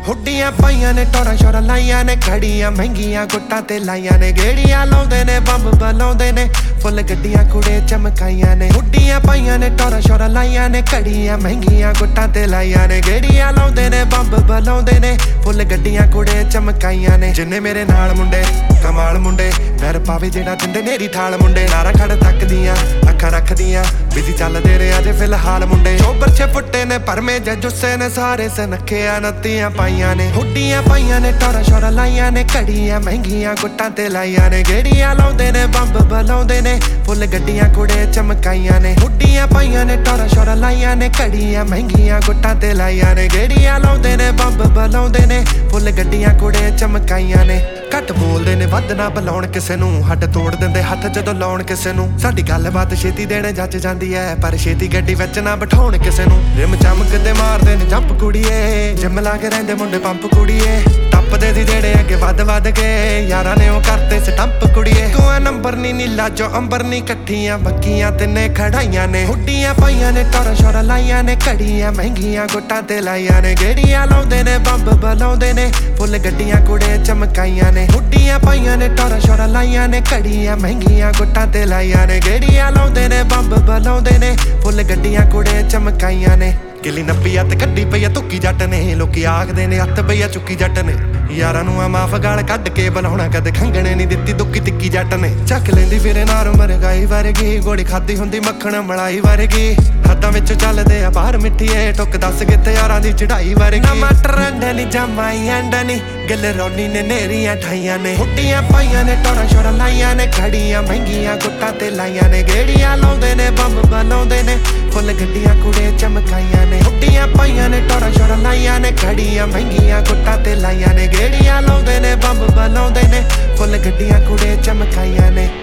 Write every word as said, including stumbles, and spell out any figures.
ਹੁੱਡੀਆਂ ਪਾਈਆਂ ਨੇ ਟੋਰਾਂ ਸ਼ੋਰਾਂ ਲਾਈਆਂ ਨੇ ਖੜੀਆਂ ਮਹਿੰਗੀਆਂ ਗੁੱਟਾਂ ਤੇ ਲਾਈਆਂ ਨੇ ਗੇੜੀਆਂ ਲਾਉਂਦੇ ਨੇ ਬੰਬ ਬਲਾਉਂਦੇ ਨੇ ਫੁੱਲ ਗੱਡੀਆਂ ਕੁੜੇ ਚਮਕਾਈਆਂ ਨੇ ਹੁੱਡੀਆਂ ਪਾਈਆਂ ਨੇ ਟੋਰਾਂ ਸ਼ੋਰਾਂ ਲਾਈਆਂ ਨੇ ਖੜੀਆਂ ਮਹਿੰਗੀਆਂ ਗੁੱਟਾਂ ਤੇ ਲਾਈਆਂ ਨੇ ਗੇੜੀਆਂ ਲਾਉਂਦੇ ਨੇ ਬੰਬ ਬਲਾਉਂਦੇ ਨੇ ਫੁੱਲ ਗੱਡੀਆਂ ਕੁੜੇ ਚਮਕਾਈਆਂ ਨੇ ਜਿੰਨੇ ਮੇਰੇ ਨਾਲ ਮੁੰਡੇ ਕਮਾਲ ਮੁੰਡੇ ਪੈਰ ਪਾਵੇ ਜਿਹੜਾ ਦਿੰਦੇ ਨੇਰੀ ਠਾਲ ਮੁੰਡੇ ਨਾਰਾ ਖੜ ਤੱਕਦੀਆਂ ਅੱਖਾਂ ਰੱਖਦੀਆਂ ਬਿਜ਼ੀ ਚੱਲਦੇ ਰਹੇ ਅਜੇ ਫਿਲਹਾਲ ਮੁੰਡੇ ਚੋਬਰ ਛੇ ਫੁੱਟੇ ਨੇ ਪਰਮੇ ਜੁੱਸੇ ਨੇ ਸਾਰੇ ਸਨੱਖਿਆ ਨੱਤੀਆਂ ਪਾਈਆਂ ਨੇ ਹੁੱਡੀਆਂ ਪਾਈਆਂ ਨੇ ਟੋਰਾਂ ਸ਼ੋਰਾਂ ਲਾਈਆਂ ਨੇ ਘੜੀਆਂ ਮਹਿੰਗੀਆਂ ਗੁੱਟਾਂ ਤੇ ਲਾਈਆਂ ਨੇ ਗੇੜੀਆਂ ਲਾਉਂਦੇ ਨੇ ਬੰਬ ਬਲਾਉਂਦੇ ਨੇ ਫੁੱਲ ਗੱਡੀਆਂ ਕੁੜੇ ਚਮਕਾਈਆਂ ਨੇ ਹੁੱਡੀਆਂ ਪਾਈਆਂ ਨੇ ਟੋਰਾਂ ਸ਼ੋਰਾਂ ਲਾਈਆਂ ਨੇ ਘੜੀਆਂ ਮਹਿੰਗੀਆਂ ਗੁੱਟਾਂ ਤੇ ਲਾਈਆਂ ਨੇ ਗੇੜੀਆਂ ਲਾਉਂਦੇ ਨੇ ਬੰਬ ਬਲਾਉਂਦੇ ਨੇ ਫੁੱਲ ਗੱਡੀਆਂ ਕੁੜੇ ਚਮਕਾਈਆਂ ਨੇ ਘੱਟ ਬੋਲਦੇ ਨੇ ਵੱਧ ਨਾ ਬੁਲਾਉਣ ਕਿਸੇ ਨੂੰ ਹੱਡ ਤੋੜ ਦਿੰਦੇ ਹੱਥ ਜਦੋਂ ਲਾਉਣ ਕਿਸੇ ਨੂੰ ਸਾਡੀ ਗੱਲਬਾਤ ਛੇਤੀ ਦੇਣੇ ਜੱਜ ਜਾਂਦੀ ਐ ਪਰ ਛੇਤੀ ਗੱਡੀ ਵਿੱਚ ਨਾ ਬਿਠਾਉਣ ਕਿਸੇ ਨੂੰ ਰਿਮ ਚਮਕਦੇ ਮਾਰਦੇ ਨੇ ਜੰਪ ਕੁੜੀਏ ਜਿੰਮ ਲਾ ਕੇ ਰਹਿੰਦੇ ਮੁੰਡੇ ਪੰਪ ਕੁੜੀਏ ਟੱਪਦੇ ਸੀ ਜਿਹੜੇ ਅੱਗੇ ਵੱਧ ਵੱਧ ਕੇ ਯਾਰਾਂ ਨੇ ਉਹ ਕਰਤੇ ਸਟੰਪ ਕੁੜੀਏ ਕੋਈ ਨੰਬਰ ਨੀ ਨੀਲਾ ਜੋ ਅੰਬਰ ਨੀ ਇਕੱਠੀਆਂ ਬੱਕੀਆਂ ਤਿੰਨੇ ਖੜਾਈਆਂ ਨੇ ਹੁੱਡੀਆਂ ਪਾਈਆਂ ਨੇ ਟੋਰਾਂ ਸ਼ੋਰਾਂ ਲਾਈਆਂ ਨੇ ਘੜੀਆਂ ਮਹਿੰਗੀਆਂ ਗੁੱਟਾਂ ਤੇ ਲਾਈਆਂ ਨੇ ਗੇੜੀਆਂ ਲਾਉਂਦੇ ਨੇ ਬੰਬ ਬਲਾਉਂਦੇ ਨੇ ਫੁੱਲ ਗੱਡੀਆਂ ਕੁੜੇ ਚਮਕਾਈਆਂ ਨੇ ਹੁੱਡੀਆਂ ਪਾਈਆਂ ਨੇ ਟੋਰਾਂ ਸ਼ੋਰਾਂ ਲਾਈਆਂ ਨੇ ਘੜੀਆਂ ਮਹਿੰਗੀਆਂ ਗੁੱਟਾਂ ਤੇ ਲਾਈਆਂ ਨੇ ਗੇੜੀਆਂ ਲਾਉਂਦੇ ਨੇ ਬੰਬ ਬਲਾਉਂਦੇ ਨੇ ਫੁੱਲ ਗੱਡੀਆਂ ਕੁੜੇ ਚਮਕਾਈਆਂ ਨੇ ਗਿੱਲੀ ਨੱਪੀ ਅੱਤ ਕੱਢੀ ਪਈ ਆ ਤੁੱਕੀ ਜੱਟ ਨੇ ਲੋਕੀ ਆਖਦੇ ਨੇ ਅੱਤ ਪਈ ਆ ਚੁੱਕੀ ਜੱਟ ਨੇ ਯਾਰਾਂ ਨੂੰ ਆ ਮਾਫ ਗਾਲ ਕੱਢ ਕੇ ਬੁਲਾਉਣਾ ਕਦੇ ਖੰਗਣੇ ਨਹੀਂ ਦਿੱਤੀ ਦੁੱਕੀ ਤਿੱਕੀ ਜੱਟ ਨੇ ਚੱਕ ਲੈਂਦੀ ਫਿਰੇ ਨਾਰ ਮਰਗਾਈ ਵਰਗੀ ਗੋਲੀ ਖਾਦੀ ਹੁੰਦੀ ਮੱਖਣ ਮਲਾਈ ਵਰਗੀ ਹੱਦਾਂ ਵਿੱਚ ਚੱਲਦੇ ਆ ਬਾਹਰ ਮਿੱਠੀਏ ਟੁੱਕ ਦੱਸ ਕਿਤੇ ਯਾਰਾਂ ਦੀ ਚੜਾਈ ਵਰਗੀ ਨਾ ਮਟਰ ਅੰਡਾ ਨੀ ਜਮਾਈ ਅੰਡਾ ਨੀ ਗਿੱਲ ਰੌਣੀ ਨੇ ਨੇਰੀਆਂ ਠਾਈਆਂ ਨੇ ਹੁੱਡੀਆਂ ਪਾਈਆਂ ਨੇ ਟੋਰਾਂ ਸ਼ੋਰਾਂ ਲਾਈਆਂ ਨੇ ਖੜੀਆਂ ਮਹਿੰਗੀਆਂ ਗੁੱਟਾਂ ਤੇ ਲਾਈਆਂ ਨੇ ਗੇੜੀਆਂ ਲਾਉਂਦੇ ਨੇ ਬੰਬ ਬਲਾਉਂਦੇ ਨੇ ਫੁੱਲ ਗੱਡੀਆਂ ਕੁੜੇ ਚਮਕਾਈਆਂ ਨੇ ਹੁੱਡੀਆਂ ਪਾਈਆਂ ਨੇ ਟੋਰਾਂ ਸ਼ੋਰਾਂ ਲਾਈਆਂ ਨੇ ਖੜੀਆਂ ਮਹਿੰਗੀਆਂ ਗੁੱਟਾਂ ਤੇ ਲਾਈਆਂ ਨੇ ਗੇੜੀਆਂ ਲਾਉਂਦੇ ਨੇ ਬੰਬ ਬਲਾਉਂਦੇ ਨੇ ਫੁੱਲ ਗੱਡੀਆਂ ਕੁੜੇ ਚਮਕਾਈਆਂ ਨੇ